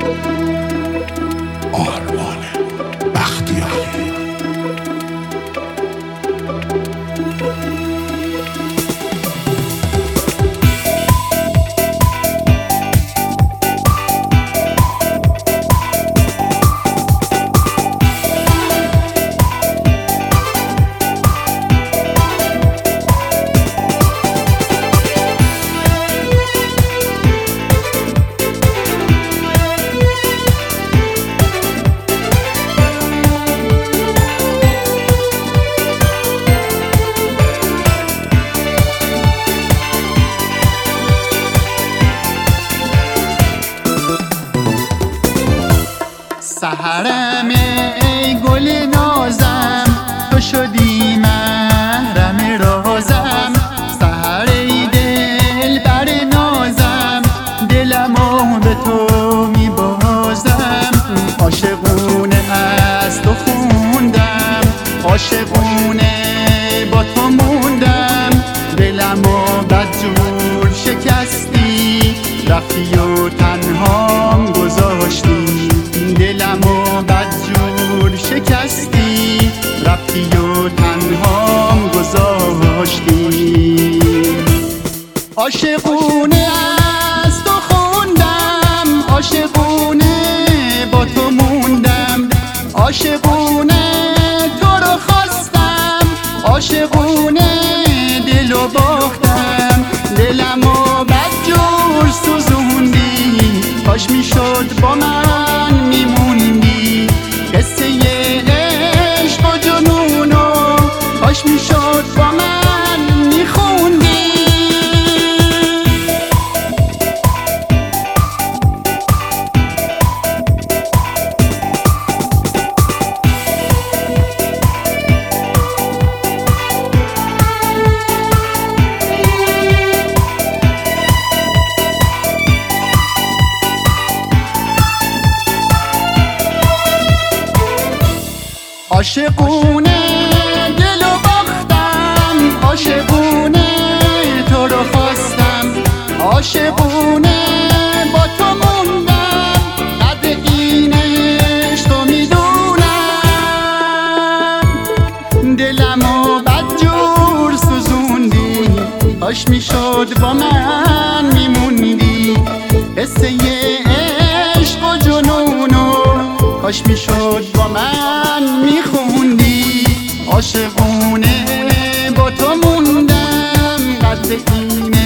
آرمان بختیاری. سحرم ای گل نازم، تو شدی محرم رازم. سحر ای دل بر نازم، دلمو به تو میبازم. عاشقونه از تو خوندم، عاشقونه با تو موندم. دلمو بدجور شکستی، رفتی و تنهام گذاشتی. دلمو بدجور شکستی، رفتی و تنهام گذاشتی. عاشقونه از تو خوندم، عاشقونه با تو موندم. عاشقونه تو رو خواستم، عاشقونه دلو باختم. دلمو بدجور سوزوندی، کاش میشد با من میموندی. قصه عشق و جنونو کاش میشد با من میخوندی. عاشقونه دلو باختم، عاشقونه تو رو خواستم. عاشقونه با تو موندم، قدر این عشق تو میدونم. دلمو بدجور سوزوندی، کاش میشد با من میموندی. قصه عشق و جنونو کاش میشد با من میخوندی. عاشقونه با تو موندم، قدر این